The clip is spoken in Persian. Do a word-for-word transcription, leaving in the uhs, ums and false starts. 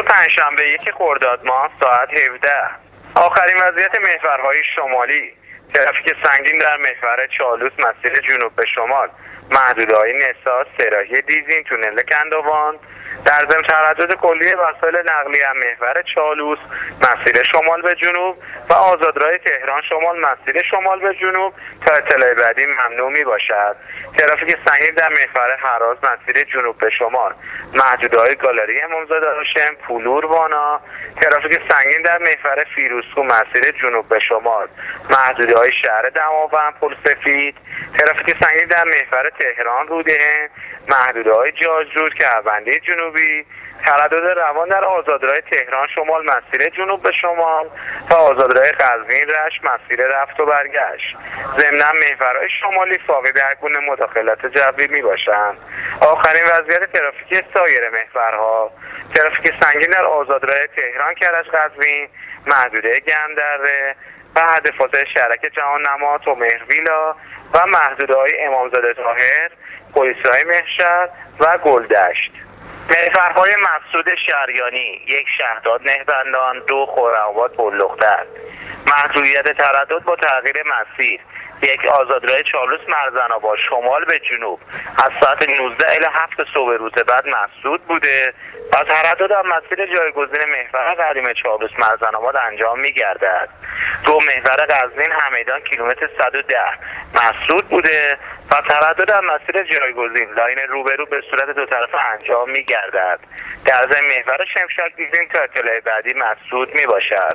پنجشنبه یک خرداد ماه ساعت هفده. آخرین وضعیت محورهای شمالی: ترافیک سنگین در محور چالوس مسیر جنوب به شمال، محدوده‌های نسا، سراحی دیزین، تونل کندوان. در ضمن تردد کلی وسایل نقلیه محور چالوس مسیر شمال به جنوب و آزادراه تهران شمال مسیر شمال به جنوب تا اطلاع بعدی ممنوع می باشد. ترافیک سنگین در محور هراز مسیر جنوب به شمال، محدوده‌های گالری امامزاده هاشم، پولور، وانا. ترافیک سنگین در محور فیروزکوه مسیر جنوب به شمال، محدوده‌های شهر دماوند، پلسفید. ترافیک سنگین در محور تهران رودهن، محدوده‌های جاجرود، کهبندی جنوبی. تردد روان در آزادراه تهران شمال مسیر جنوب به شمال و آزادراه قزوین رشت مسیر رفت و برگشت. ضمناً محورهای شمالی فاقد هر گونه مداخلت جوی می باشند. آخرین وضعیت ترافیکی سایر محورها: ترافیک سنگین در آزادراه تهران کرج قزوین، محدوده گندره و حد فاصله شهرک جهان نما تو مهرویلا و محدوده‌های امامزاده طاهر، پلیس‌های مهشد و گلدشت. محورهای مسعود شریانی: یک شهداد نهبندان، دو خرم‌آباد پل‌لختر. محدودیت تردد با تغییر مسیر: یک آزادراه چالوس مرزن‌آباد شمال به جنوب از ساعت نوزده الی هفت صبح روز بعد مسدود بوده و تردد در مسیر جایگزین محور قدیم چالوس مرزن‌آباد انجام می‌گردد. دو محور قزوین همیدان کیلومتر صد و ده مسدود بوده و تردد در مسیر جایگزین لاین روبرو به صورت دو طرفه انجام می‌گردد. در ضمن محور شمشک دیزین تا اطلاع بعدی مسدود می‌باشد.